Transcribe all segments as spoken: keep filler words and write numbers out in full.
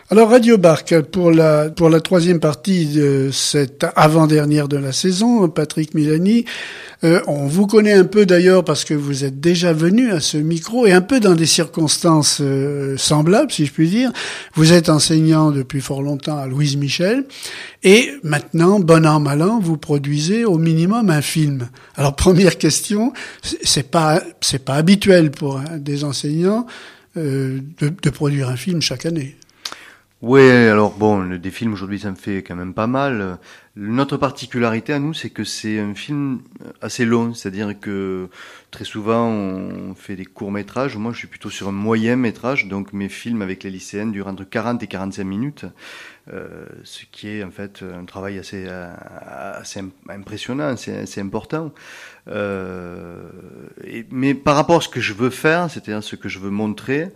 Alors Radio Barque, pour la pour la troisième partie de cette avant-dernière de la saison, Patrick Milani, euh, on vous connaît un peu d'ailleurs parce que vous êtes déjà venu à ce micro et un peu dans des circonstances euh, semblables, si je puis dire. Vous êtes enseignant depuis fort longtemps à Louise Michel et maintenant, bon an mal an, vous produisez au minimum un film. Alors première question, c'est pas c'est pas habituel pour hein, des enseignants euh, de, de produire un film chaque année. Oui, alors bon, le, des films aujourd'hui, ça me fait quand même pas mal. Notre particularité à nous, c'est que c'est un film assez long, c'est-à-dire que très souvent, on fait des courts-métrages. Moi, je suis plutôt sur un moyen-métrage, donc mes films avec les lycéennes durent entre quarante et quarante-cinq minutes, euh, ce qui est en fait un travail assez, assez impressionnant, assez, assez important. Euh, et, mais par rapport à ce que je veux faire, c'est-à-dire ce que je veux montrer,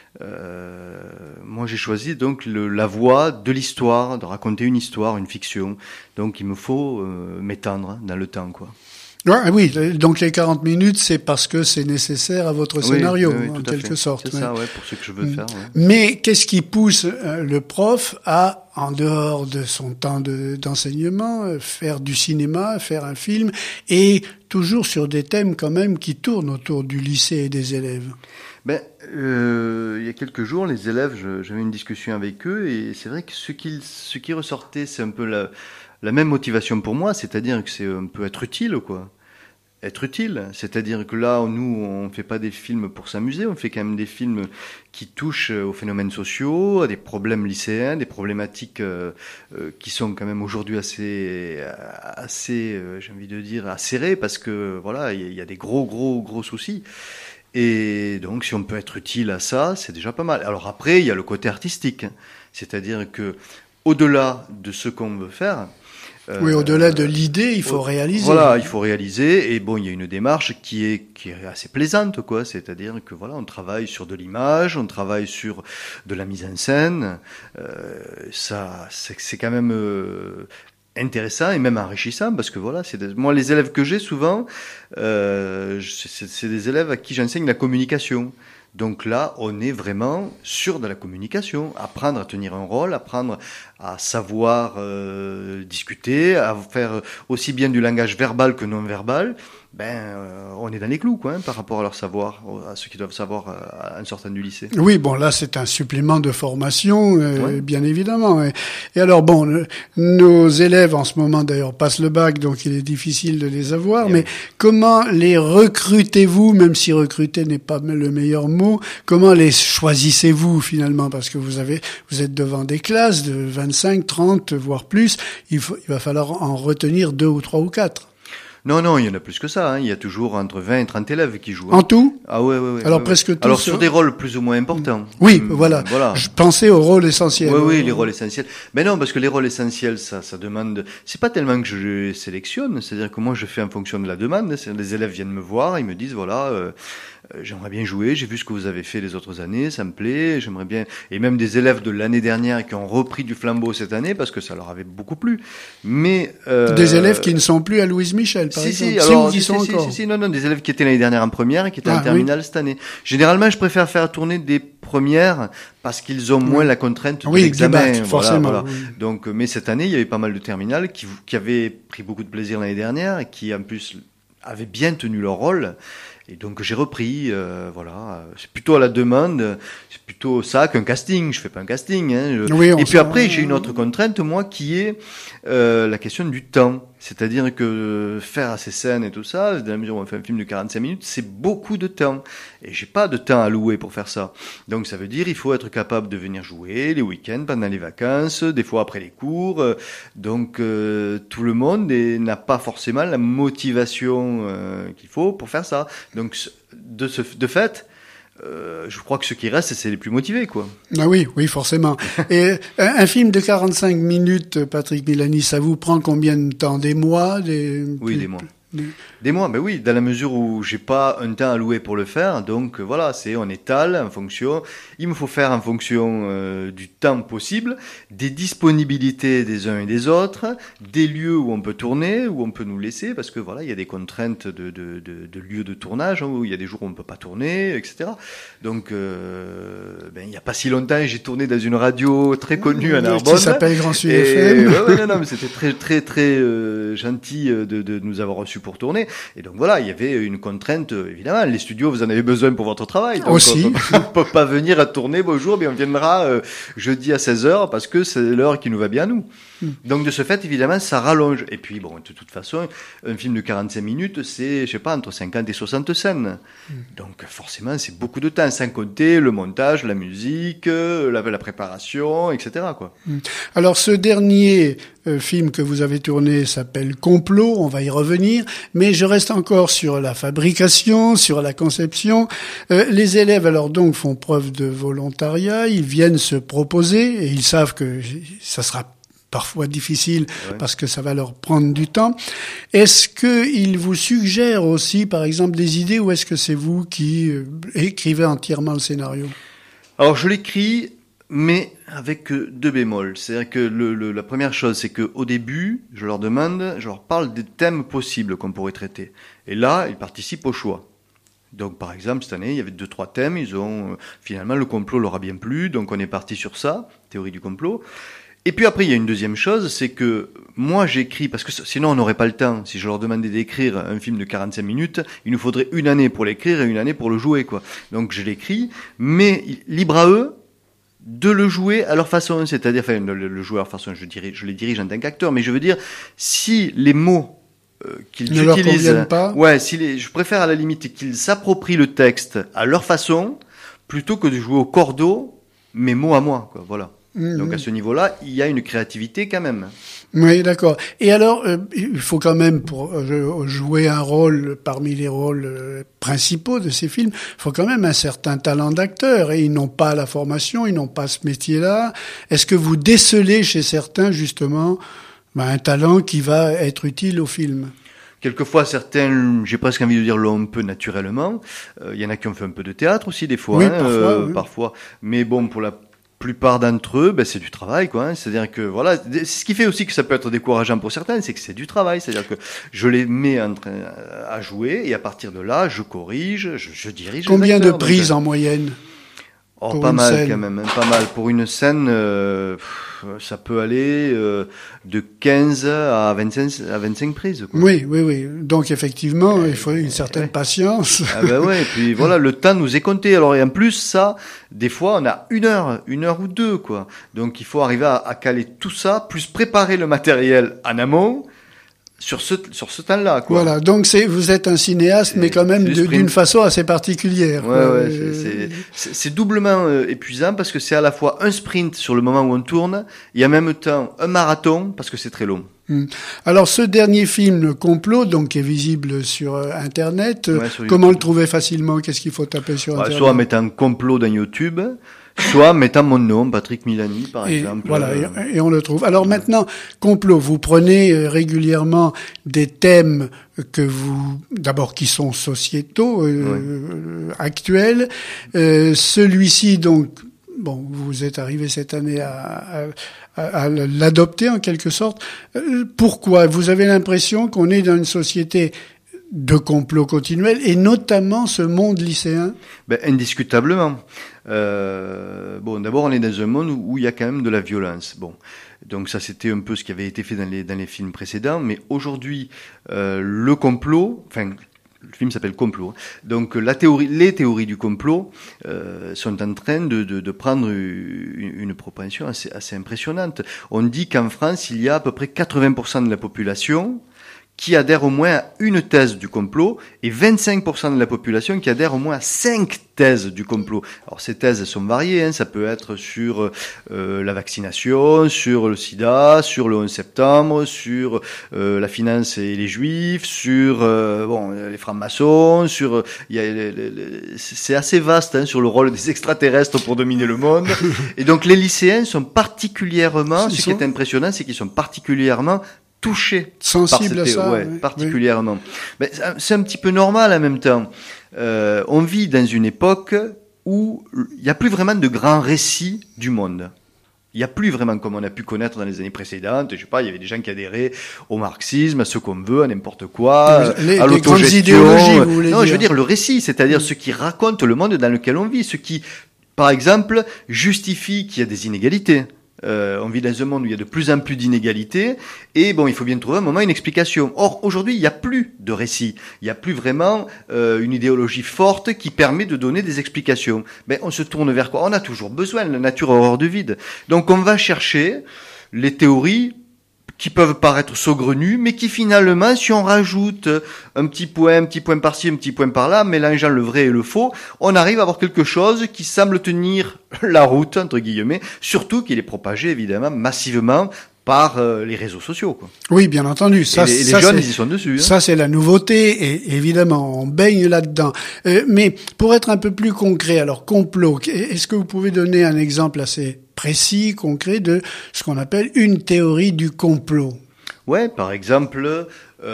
Euh, moi j'ai choisi donc le, la voie de l'histoire, de raconter une histoire, une fiction. Donc il me faut euh, m'étendre dans le temps, quoi. Ouais, oui, donc les quarante minutes, c'est parce que c'est nécessaire à votre scénario, oui, oui, en tout à quelque fait. sorte. C'est ouais. ça, ouais, pour ce que je veux faire. Ouais. Mais qu'est-ce qui pousse euh, le prof à, en dehors de son temps de, d'enseignement, euh, faire du cinéma, faire un film, et toujours sur des thèmes quand même qui tournent autour du lycée et des élèves? Ben, euh, il y a quelques jours, les élèves, je, j'avais une discussion avec eux, et c'est vrai que ce qui, ce qui ressortait, c'est un peu la, la même motivation pour moi, c'est-à-dire que c'est un peu être utile, quoi. Être utile, c'est-à-dire que là, nous, on fait pas des films pour s'amuser, on fait quand même des films qui touchent aux phénomènes sociaux, à des problèmes lycéens, des problématiques euh, euh, qui sont quand même aujourd'hui assez, assez, euh, j'ai envie de dire, acérées, parce que voilà, il y, y a des gros, gros, gros soucis. Et donc, si on peut être utile à ça, c'est déjà pas mal. Alors après, il y a le côté artistique, c'est-à-dire que au-delà de ce qu'on veut faire. Euh, oui, au-delà de l'idée, il faut au, réaliser. Voilà, il faut réaliser. Et bon, il y a une démarche qui est qui est assez plaisante, quoi. C'est-à-dire que voilà, on travaille sur de l'image, on travaille sur de la mise en scène. Euh, ça, c'est, c'est quand même. Euh, intéressant et même enrichissant parce que voilà, c'est des... moi les élèves que j'ai souvent, euh, c'est, c'est des élèves à qui j'enseigne la communication. Donc là, on est vraiment sur de la communication, apprendre à tenir un rôle, apprendre à savoir euh, discuter, à faire aussi bien du langage verbal que non verbal. Ben, euh, on est dans les clous, quoi, hein, par rapport à leur savoir, à ce qu'ils doivent savoir euh, en sortant du lycée. Oui, bon, là, c'est un supplément de formation, euh, ouais. bien évidemment. Et, et alors, bon, le, nos élèves, en ce moment, d'ailleurs, passent le bac, donc il est difficile de les avoir. Et mais oui. Comment les recrutez-vous, même si recruter n'est pas le meilleur mot, comment les choisissez-vous, finalement? Parce que vous avez, vous êtes devant des classes de vingt-cinq, trente, voire plus. Il faut, il va falloir en retenir deux ou trois ou quatre. Non, non, il y en a plus que ça. Hein. Il y a toujours entre vingt et trente élèves qui jouent. En tout ? Ah ouais, ouais, ouais. Alors ouais, presque ouais. tous. Alors sur des rôles plus ou moins importants. Oui, hum, voilà. voilà. Je pensais aux rôles essentiels. Oui, oui, les rôles essentiels. Mais non, parce que les rôles essentiels, ça, ça demande. C'est pas tellement que je sélectionne. C'est-à-dire que moi, je fais en fonction de la demande. C'est-à-dire les élèves viennent me voir, ils me disent voilà. Euh, Euh, j'aimerais bien jouer, j'ai vu ce que vous avez fait les autres années, ça me plaît, j'aimerais bien... Et même des élèves de l'année dernière qui ont repris du flambeau cette année parce que ça leur avait beaucoup plu. Mais... Euh... Des élèves qui ne sont plus à Louise Michel, par si, exemple. Si, alors, si, si, sont si, encore. si, si, non, non, des élèves qui étaient l'année dernière en première et qui étaient ah, en terminale oui. cette année. Généralement, je préfère faire tourner des premières parce qu'ils ont moins oui. la contrainte de oui, l'examen. Du bac, forcément. Voilà, voilà. Oui. Donc, mais cette année, il y avait pas mal de terminales qui, qui avaient pris beaucoup de plaisir l'année dernière et qui, en plus, avaient bien tenu leur rôle. Et donc j'ai repris, euh, voilà, c'est plutôt à la demande, c'est plutôt ça qu'un casting. Je fais pas un casting. Hein. Je... Oui, et puis après j'ai une autre contrainte moi qui est euh, la question du temps. C'est-à-dire que faire ces scènes et tout ça, dans la mesure où on fait un film de quarante-cinq minutes, c'est beaucoup de temps. Et j'ai pas de temps à louer pour faire ça. Donc ça veut dire il faut être capable de venir jouer les week-ends, pendant les vacances, des fois après les cours. Donc euh, tout le monde est, n'a pas forcément la motivation euh, qu'il faut pour faire ça. Donc de, ce, de fait, Euh, je crois que ceux qui restent, c'est les plus motivés, quoi. Ah oui, oui, forcément. Et un, un film de quarante-cinq minutes, Patrick Milani, ça vous prend combien de temps? Des mois, des... Oui, des mois. Des mois, ben oui, dans la mesure où j'ai pas un temps alloué pour le faire, donc voilà, c'est on étale en fonction. Il me faut faire en fonction euh, du temps possible, des disponibilités des uns et des autres, des lieux où on peut tourner, où on peut nous laisser, parce que voilà, il y a des contraintes de, de, de, de lieux de tournage, hein, où il y a des jours où on peut pas tourner, et cetera. Donc, euh, ben il y a pas si longtemps, j'ai tourné dans une radio très connue à Narbonne, qui s'appelle Grand Sud et, F M. Ouais, ouais, non, non, mais c'était très, très, très euh, gentil de, de nous avoir reçus pour tourner. Et donc voilà, il y avait une contrainte, évidemment. Les studios, vous en avez besoin pour votre travail. Donc aussi. On ne peut pas venir à tourner, bonjour, mais on viendra euh, jeudi à seize heures parce que c'est l'heure qui nous va bien à nous. Mm. Donc de ce fait, évidemment, ça rallonge. Et puis bon, de toute façon, un film de quarante-cinq minutes, c'est, je sais pas, entre cinquante et soixante scènes. Mm. Donc forcément, c'est beaucoup de temps, sans compter le montage, la musique, la, la préparation, et cetera, quoi. Mm. Alors ce dernier euh, film que vous avez tourné s'appelle Complot, on va y revenir, mais je reste encore sur la fabrication, sur la conception. Euh, les élèves alors donc font preuve de volontariat, ils viennent se proposer et ils savent que ça sera parfois difficile ouais. parce que ça va leur prendre du temps. Est-ce qu'ils vous suggèrent aussi, par exemple, des idées ou est-ce que c'est vous qui euh, écrivez entièrement le scénario ? Alors je l'écris, mais avec deux bémols. C'est-à-dire que le, le, la première chose, c'est qu'au début, je leur demande, je leur parle des thèmes possibles qu'on pourrait traiter. Et là, ils participent au choix. Donc, par exemple, cette année, il y avait deux, trois thèmes. Ils ont, euh, finalement, le complot leur a bien plu. Donc, on est parti sur ça, théorie du complot. Et puis après, il y a une deuxième chose, c'est que moi, j'écris, parce que sinon, on n'aurait pas le temps. Si je leur demandais d'écrire un film de quarante-cinq minutes, il nous faudrait une année pour l'écrire et une année pour le jouer, quoi. Donc, je l'écris, mais libre à eux de le jouer à leur façon, c'est-à-dire, enfin, le, le jouer à leur façon, je, dirais, je les dirige en tant qu'acteur, mais je veux dire, si les mots euh, qu'ils ne utilisent, leur pas. ouais, si les, je préfère à la limite qu'ils s'approprient le texte à leur façon, plutôt que de jouer au cordeau, mais mot à moi, quoi, voilà. Mmh. Donc à ce niveau-là, il y a une créativité quand même. Oui, d'accord. Et alors, euh, il faut quand même, pour euh, jouer un rôle parmi les rôles euh, principaux de ces films, il faut quand même un certain talent d'acteur. Et ils n'ont pas la formation, ils n'ont pas ce métier-là. Est-ce que vous décelez chez certains, justement, ben, un talent qui va être utile au film ? Quelquefois, certains, j'ai presque envie de dire, l'ont un peu naturellement. Il euh, y en a qui ont fait un peu de théâtre aussi, des fois. Oui, hein, parfois, euh, oui. parfois. Mais bon, pour la plupart d'entre eux, ben, c'est du travail, quoi. Hein. C'est-à-dire que, voilà, c'est ce qui fait aussi que ça peut être décourageant pour certains, c'est que c'est du travail. C'est-à-dire que je les mets en train à jouer et à partir de là, je corrige, je, je dirige. Combien les acteurs, de prises donc, en moyenne? Oh, pas mal scène. Quand même, hein, pas mal. Pour une scène, euh, ça peut aller euh, de quinze à vingt-cinq, à vingt-cinq prises. Quoi. Oui, oui, oui. Donc effectivement, euh, il faut une certaine ouais. patience. Ah ben ouais. Et puis voilà, le temps nous est compté. Alors et en plus ça, des fois on a une heure, une heure ou deux, quoi. Donc il faut arriver à, à caler tout ça, plus préparer le matériel en amont. Sur ce, sur ce temps-là, quoi. Voilà. Donc c'est, vous êtes un cinéaste, c'est, mais quand même de, d'une façon assez particulière. Ouais, ouais, euh... c'est, c'est, c'est doublement euh, épuisant parce que c'est à la fois un sprint sur le moment où on tourne et en même temps un marathon parce que c'est très long. Hum. Alors ce dernier film, Le Complot, donc qui est visible sur euh, Internet, ouais, sur comment le trouver facilement? Qu'est-ce qu'il faut taper sur ouais, Internet? Soit en mettant Complot dans YouTube. Soit mettant mon nom, Patrick Milani, par et exemple. Voilà, euh... et, et on le trouve. Alors ouais. Maintenant, Complot, vous prenez régulièrement des thèmes que vous, d'abord qui sont sociétaux, euh, ouais. actuels. Euh, celui-ci, donc, bon, vous êtes arrivé cette année à, à, à l'adopter en quelque sorte. Euh, pourquoi? Vous avez l'impression qu'on est dans une société de complot continuel, et notamment ce monde lycéen? Ben, indiscutablement. Euh, bon, d'abord, on est dans un monde où, où il y a quand même de la violence. Bon, donc ça, c'était un peu ce qui avait été fait dans les dans les films précédents. Mais aujourd'hui, euh, le complot, enfin, le film s'appelle Complot. Donc la théorie, les théories du complot euh, sont en train de de, de prendre une, une propension assez assez impressionnante. On dit qu'en France, il y a à peu près quatre-vingts pour cent de la population qui adhèrent au moins à une thèse du complot et vingt-cinq pour cent de la population qui adhèrent au moins à cinq thèses du complot. Alors ces thèses elles sont variées, hein. Ça peut être sur euh, la vaccination, sur le sida, sur le onze septembre, sur euh, la finance et les juifs, sur euh, bon les francs-maçons, sur il y a les, les, les, c'est assez vaste hein, sur le rôle des extraterrestres pour dominer le monde. Et donc les lycéens sont particulièrement, ce qui est impressionnant, c'est qu'ils sont particulièrement touché sensible par cette, à ça, ouais, oui, particulièrement. Oui. Mais c'est un petit peu normal en même temps. Euh, on vit dans une époque où il n'y a plus vraiment de grands récits du monde. Il n'y a plus vraiment comme on a pu connaître dans les années précédentes. Je sais pas, il y avait des gens qui adhéraient au marxisme, à ce qu'on veut, à n'importe quoi, les, à les l'autogestion. Vous voulez non, dire. je veux dire le récit, c'est-à-dire mmh. ce qui raconte le monde dans lequel on vit, ce qui, par exemple, justifie qu'il y a des inégalités. Euh, on vit dans un monde où il y a de plus en plus d'inégalités et bon, il faut bien trouver un moment une explication. Or, aujourd'hui, il n'y a plus de récit. Il n'y a plus vraiment euh, une idéologie forte qui permet de donner des explications. Mais on se tourne vers quoi ? On a toujours besoin, la nature a horreur du vide. Donc, on va chercher les théories qui peuvent paraître saugrenues, mais qui finalement, si on rajoute un petit point, un petit point par-ci, un petit point par-là, mélangeant le vrai et le faux, on arrive à avoir quelque chose qui semble tenir la route, entre guillemets, surtout qu'il est propagé, évidemment, massivement par euh, les réseaux sociaux, quoi. Oui, bien entendu. Ça, et les, ça, les jeunes, ils y sont dessus. Hein. Ça, c'est la nouveauté, et évidemment, on baigne là-dedans. Euh, mais pour être un peu plus concret, alors, complot, est-ce que vous pouvez donner un exemple assez précis, concret, de ce qu'on appelle une théorie du complot? Ouais, par exemple,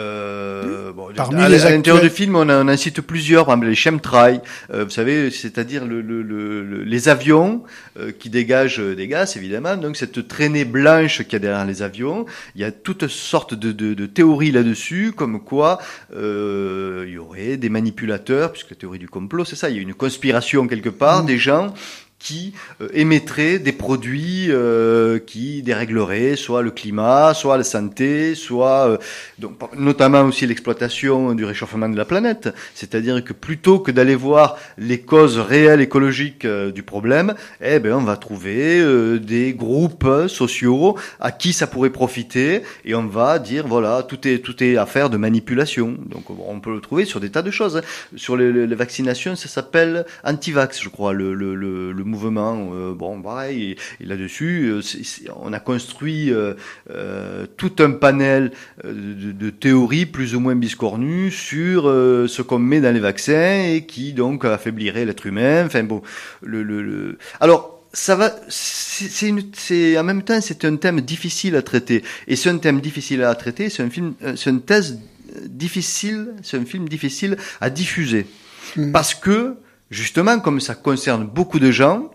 euh, bon, Parmi à, les à l'intérieur actuels... du film, on, a, on en cite plusieurs, par exemple les chemtrails, euh, vous savez, c'est-à-dire le, le, le, les avions euh, qui dégagent des gaz, évidemment. Donc cette traînée blanche qu'il y a derrière les avions, il y a toutes sortes de, de, de théories là-dessus, comme quoi euh, il y aurait des manipulateurs, puisque la théorie du complot, c'est ça, il y a une conspiration quelque part, mmh. des gens qui euh, émettraient des produits euh, qui dérégleraient soit le climat, soit la santé, soit euh, donc notamment aussi l'exploitation du réchauffement de la planète. C'est-à-dire que plutôt que d'aller voir les causes réelles écologiques euh, du problème, eh ben on va trouver euh, des groupes sociaux à qui ça pourrait profiter et on va dire voilà tout est tout est affaire de manipulation. Donc on peut le trouver sur des tas de choses. Sur les, les vaccinations, ça s'appelle anti-vax, je crois, le le le, le mouvement, euh, bon, pareil, et, et là-dessus, euh, c'est, c'est, on a construit euh, euh, tout un panel de, de théories plus ou moins biscornues sur euh, ce qu'on met dans les vaccins et qui donc affaiblirait l'être humain. Enfin bon, le, le, le... alors. Ça va, c'est, c'est, une, c'est en même temps c'est un thème difficile à traiter et c'est un thème difficile à traiter, c'est un film, c'est une thèse difficile, c'est un film difficile à diffuser mmh. parce que justement, comme ça concerne beaucoup de gens,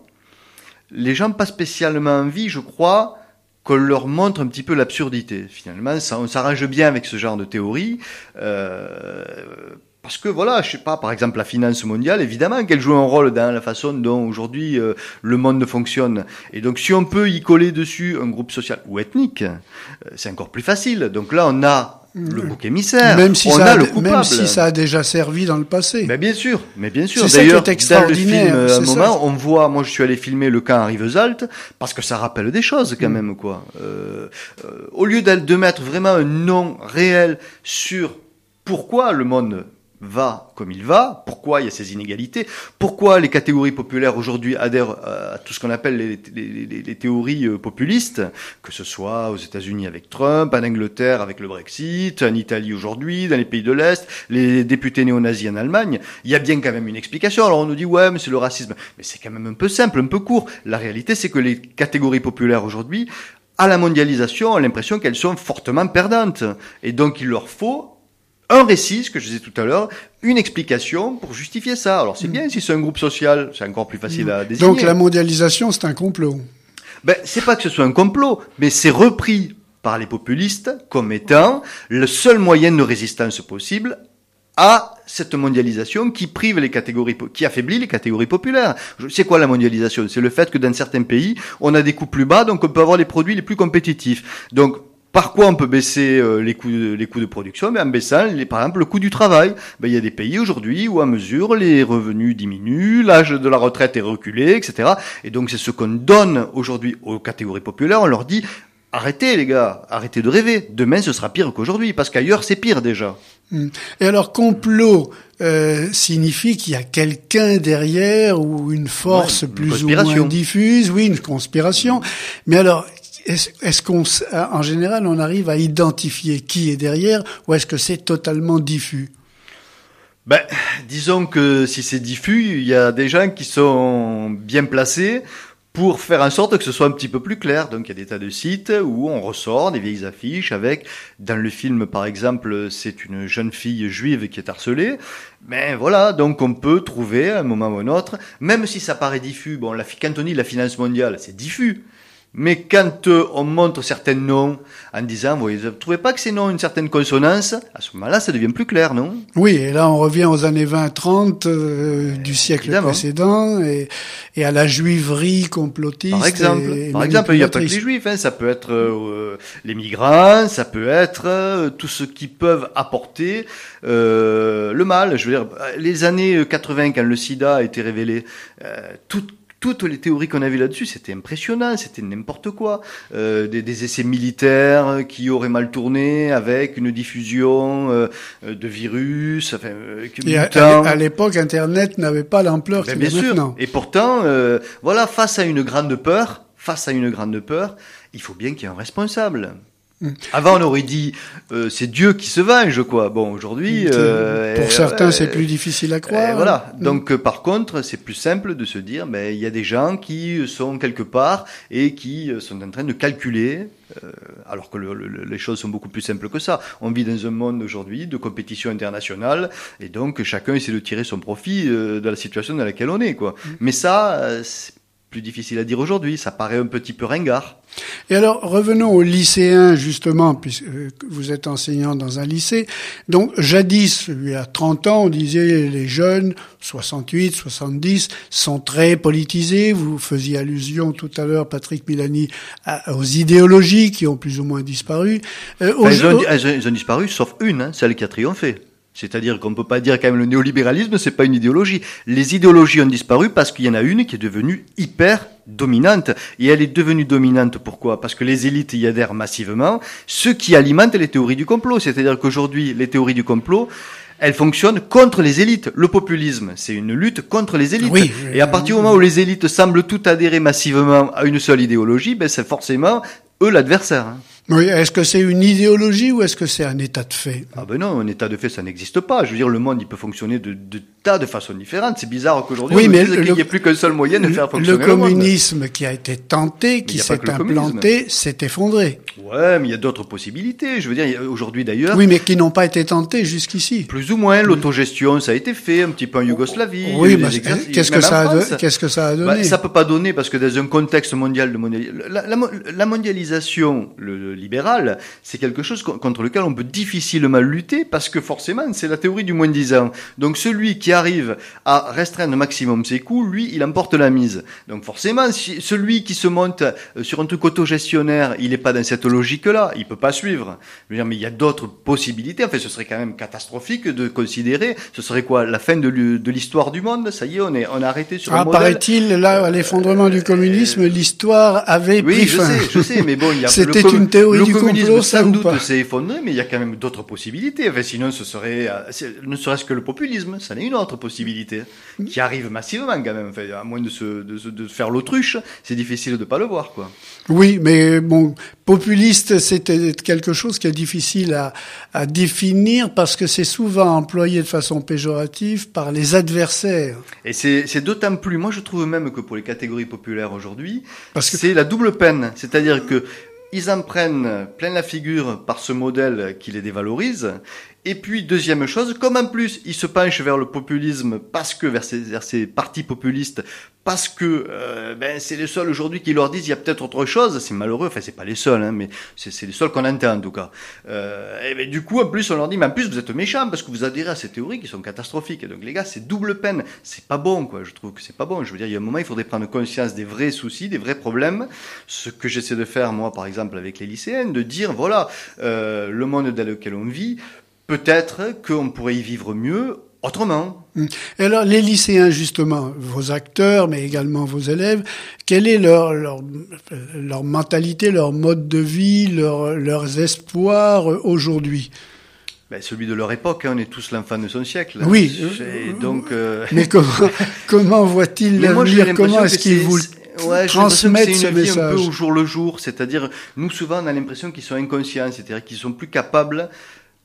les gens n'ont pas spécialement envie, je crois, qu'on leur montre un petit peu l'absurdité. Finalement, ça, on s'arrange bien avec ce genre de théorie, euh, parce que voilà, je sais pas, par exemple la finance mondiale, évidemment qu'elle joue un rôle dans la façon dont aujourd'hui euh, le monde fonctionne. Et donc, si on peut y coller dessus un groupe social ou ethnique, euh, c'est encore plus facile. Donc là, on a le bouc émissaire, même si on ça a, a le coupable. Même si ça a déjà servi dans le passé. Mais bien sûr, mais bien sûr. C'est D'ailleurs, ça qui est extraordinaire. Dans le film, à un moment, ça. on voit, moi je suis allé filmer le camp à Rivesaltes, parce que ça rappelle des choses quand mmh. même, quoi. Euh, euh, au lieu de mettre vraiment un nom réel sur pourquoi le monde va comme il va, pourquoi il y a ces inégalités, pourquoi les catégories populaires aujourd'hui adhèrent à tout ce qu'on appelle les, les, les, les théories populistes, que ce soit aux États-Unis avec Trump, en Angleterre avec le Brexit, en Italie aujourd'hui, dans les pays de l'Est, les députés néo-nazis en Allemagne. Il y a bien quand même une explication. Alors on nous dit ouais, mais c'est le racisme, mais c'est quand même un peu simple, un peu court. La réalité, c'est que les catégories populaires aujourd'hui, à la mondialisation, ont l'impression qu'elles sont fortement perdantes, et donc il leur faut un récit, ce que je disais tout à l'heure, une explication pour justifier ça. Alors c'est bien si c'est un groupe social, c'est encore plus facile à désigner. Donc la mondialisation, c'est un complot. Ben, c'est pas que ce soit un complot, mais c'est repris par les populistes comme étant le seul moyen de résistance possible à cette mondialisation qui prive les catégories, qui affaiblit les catégories populaires. C'est quoi la mondialisation ? C'est le fait que dans certains pays, on a des coûts plus bas, donc on peut avoir les produits les plus compétitifs. Donc, par quoi on peut baisser euh, les coûts de, les coûts de production ? Ben, en baissant, les, par exemple, le coût du travail. Ben, il y a des pays aujourd'hui où, à mesure, les revenus diminuent, l'âge de la retraite est reculé, et cetera. Et donc, c'est ce qu'on donne aujourd'hui aux catégories populaires. On leur dit, arrêtez les gars, arrêtez de rêver. Demain, ce sera pire qu'aujourd'hui, parce qu'ailleurs, c'est pire déjà. Et alors, complot euh, signifie qu'il y a quelqu'un derrière ou une force ouais, une plus ou moins diffuse. Oui, une conspiration. Mais alors... Est-ce, est-ce qu'on, en général, on arrive à identifier qui est derrière, ou est-ce que c'est totalement diffus ? Ben, disons que si c'est diffus, il y a des gens qui sont bien placés pour faire en sorte que ce soit un petit peu plus clair. Donc il y a des tas de sites où on ressort des vieilles affiches avec, dans le film par exemple, c'est une jeune fille juive qui est harcelée. Ben voilà, donc on peut trouver à un moment ou un autre, même si ça paraît diffus, bon, la, quand on dit la finance mondiale, c'est diffus. Mais quand euh, on montre certains noms en disant, vous ne trouvez pas que ces noms ont une certaine consonance, à ce moment-là, ça devient plus clair, non? Oui, et là, on revient aux années vingt trente euh, du siècle Évidemment. précédent et, et à la juiverie complotiste. Par exemple, et, et par exemple, il n'y a pas que les juifs, hein, ça peut être euh, les migrants, ça peut être euh, tout ce qui peuvent apporter euh, le mal. Je veux dire, les années quatre-vingts, quand le sida a été révélé, euh, tout Toutes les théories qu'on a vues là-dessus, c'était impressionnant, c'était n'importe quoi. Euh, des, des essais militaires qui auraient mal tourné avec une diffusion euh, de virus. Enfin, euh, Et à, à, à l'époque, Internet n'avait pas l'ampleur ben, qu'il a bien sûr. maintenant. Et pourtant, euh, voilà, face à une grande peur, face à une grande peur, il faut bien qu'il y ait un responsable. Mmh. Avant, on aurait dit euh, c'est Dieu qui se venge, quoi. Bon, aujourd'hui, euh, pour certains, euh, c'est plus difficile à croire. Euh, voilà. Mmh. Donc, euh, par contre, c'est plus simple de se dire, ben, il y a des gens qui sont quelque part et qui sont en train de calculer, euh, alors que le, le, les choses sont beaucoup plus simples que ça. On vit dans un monde aujourd'hui de compétition internationale, et donc chacun essaie de tirer son profit euh, de la situation dans laquelle on est, quoi. Mmh. Mais ça, euh, c'est plus difficile à dire aujourd'hui, ça paraît un petit peu ringard. Et alors, revenons aux lycéens, justement, puisque vous êtes enseignant dans un lycée. Donc, jadis, il y a trente ans, on disait les jeunes, soixante-huit, soixante-dix, sont très politisés. Vous faisiez allusion tout à l'heure, Patrick Milani, à, aux idéologies qui ont plus ou moins disparu. Euh, enfin, ils, ont, ils ont disparu, sauf une, hein, celle qui a triomphé. C'est-à-dire qu'on ne peut pas dire quand même le néolibéralisme, c'est pas une idéologie. Les idéologies ont disparu parce qu'il y en a une qui est devenue hyper dominante. Et elle est devenue dominante pourquoi? Parce que les élites y adhèrent massivement, ce qui alimente les théories du complot. C'est-à-dire qu'aujourd'hui, les théories du complot, elles fonctionnent contre les élites. Le populisme, c'est une lutte contre les élites. Oui, et à partir du moment où les élites semblent toutes adhérer massivement à une seule idéologie, ben c'est forcément eux l'adversaire. Hein. Oui, est-ce que c'est une idéologie ou est-ce que c'est un état de fait? Ah ben non, un état de fait, ça n'existe pas. Je veux dire, le monde, il peut fonctionner de, de tas de façons différentes. C'est bizarre qu'aujourd'hui, oui, on mais dise qu'il n'y ait plus qu'un seul moyen de le, faire fonctionner le le monde. Le communisme qui a été tenté, qui s'est implanté, s'est effondré. Ouais, mais il y a d'autres possibilités. Je veux dire, aujourd'hui d'ailleurs... Oui, mais qui n'ont pas été tentés jusqu'ici. Plus ou moins, l'autogestion, ça a été fait, un petit peu en Yougoslavie. Oui, mais qu'est-ce que, ça a de, qu'est-ce que ça a donné? Bah, ça peut pas donner, parce que dans un contexte mondial de mondialisation... La, la, la mondialisation le, le libérale, c'est quelque chose contre lequel on peut difficilement lutter parce que forcément, c'est la théorie du moins-disant. Donc celui qui arrive à restreindre au maximum ses coûts, lui, il emporte la mise. Donc forcément, si celui qui se monte sur un truc autogestionnaire, il n'est pas dans cette logique-là, il peut pas suivre. Je veux dire, mais il y a d'autres possibilités. En fait, ce serait quand même catastrophique de considérer, ce serait quoi, la fin de l'histoire du monde? Ça y est, on est, on a arrêté sur ah, un modèle. Paraît-il, là, à l'effondrement euh, du communisme, euh, l'histoire avait oui, pris je fin. sais, je sais, mais bon, il y a C'était le une théorie le du complot, sans doute s'est effondré, mais il y a quand même d'autres possibilités. Enfin, sinon, ce serait, ne serait-ce que le populisme, ça n'est une autre possibilité qui arrive massivement quand même. Enfin, à moins de se, de, de faire l'autruche, c'est difficile de pas le voir, quoi. Oui, mais bon, populiste, c'est quelque chose qui est difficile à, à définir parce que c'est souvent employé de façon péjorative par les adversaires. Et c'est, c'est d'autant plus, moi je trouve même que pour les catégories populaires aujourd'hui, parce que c'est la double peine. C'est-à-dire que ils en prennent plein la figure par ce modèle qui les dévalorise. Et puis, deuxième chose, comme en plus, ils se penchent vers le populisme parce que, vers ces, vers ces partis populistes, parce que, euh, ben, c'est les seuls aujourd'hui qui leur disent il y a peut-être autre chose. C'est malheureux. Enfin, c'est pas les seuls, hein, mais c'est, c'est les seuls qu'on entend, en tout cas. Euh, et ben, du coup, en plus, on leur dit, mais en plus, vous êtes méchants parce que vous adhérez à ces théories qui sont catastrophiques. Et donc, les gars, c'est double peine. C'est pas bon, quoi. Je trouve que c'est pas bon. Je veux dire, il y a un moment, il faudrait prendre conscience des vrais soucis, des vrais problèmes. Ce que j'essaie de faire, moi, par exemple, avec les lycéens, de dire, voilà, euh, le monde dans lequel on vit, peut-être qu'on pourrait y vivre mieux autrement. Et alors, les lycéens, justement, vos acteurs, mais également vos élèves, quelle est leur, leur, leur mentalité, leur mode de vie, leur, leurs espoirs aujourd'hui? Ben, celui de leur époque, hein, on est tous l'enfant de son siècle. Oui. Et donc, euh... Mais comment, comment voit-il l'avenir? Comment est-ce qu'il vous ouais, transmettent ce message? C'est une vie message? un peu au jour le jour. C'est-à-dire, nous, souvent, on a l'impression qu'ils sont inconscients. C'est-à-dire qu'ils sont plus capables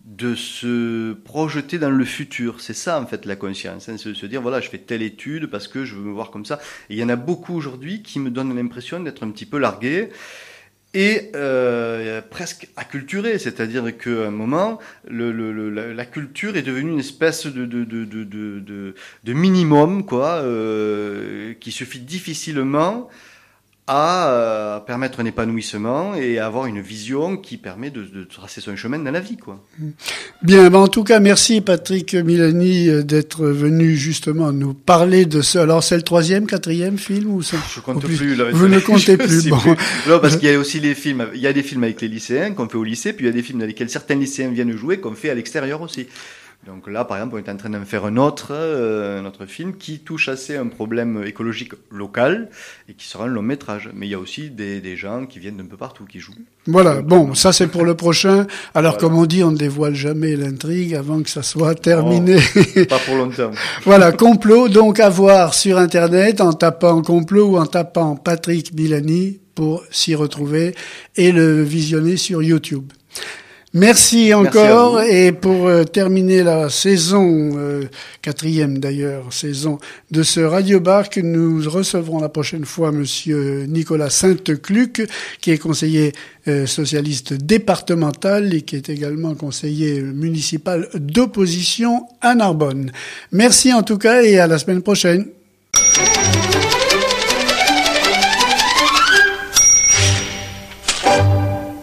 de se projeter dans le futur. C'est ça, en fait, la conscience. Hein, c'est de se dire, voilà, je fais telle étude parce que je veux me voir comme ça. Et il y en a beaucoup aujourd'hui qui me donnent l'impression d'être un petit peu largués et euh, presque acculturés. C'est-à-dire qu'à un moment, le, le, le, la, la culture est devenue une espèce de, de, de, de, de, de minimum, quoi, euh, qui suffit difficilement à euh, permettre un épanouissement et à avoir une vision qui permet de, de tracer son chemin dans la vie, quoi. Bien, ben en tout cas, merci Patrick Milani d'être venu justement nous parler de ce. Alors, c'est le troisième, quatrième film ou ça? Je compte plus. plus là, vous ne comptez plus. Bon. plus. Non, parce qu'il y a aussi les films. Il y a des films avec les lycéens qu'on fait au lycée, puis il y a des films dans lesquels certains lycéens viennent jouer qu'on fait à l'extérieur aussi. Donc là, par exemple, on est en train d'en faire un autre, euh, un autre film qui touche assez un problème écologique local et qui sera un long métrage. Mais il y a aussi des, des gens qui viennent d'un peu partout, qui jouent. Voilà, bon, ça c'est pour le prochain. Alors, voilà. Comme on dit, on ne dévoile jamais l'intrigue avant que ça soit terminé. Oh, pas pour longtemps. Voilà, Complot, donc à voir sur Internet en tapant Complot ou en tapant Patrick Milani pour s'y retrouver et le visionner sur YouTube. Merci encore. Merci et pour euh, terminer la saison, euh, quatrième d'ailleurs, saison de ce Radio Barque, nous recevrons la prochaine fois monsieur Nicolas Sainte-Cluc, qui est conseiller euh, socialiste départemental et qui est également conseiller municipal d'opposition à Narbonne. Merci en tout cas et à la semaine prochaine.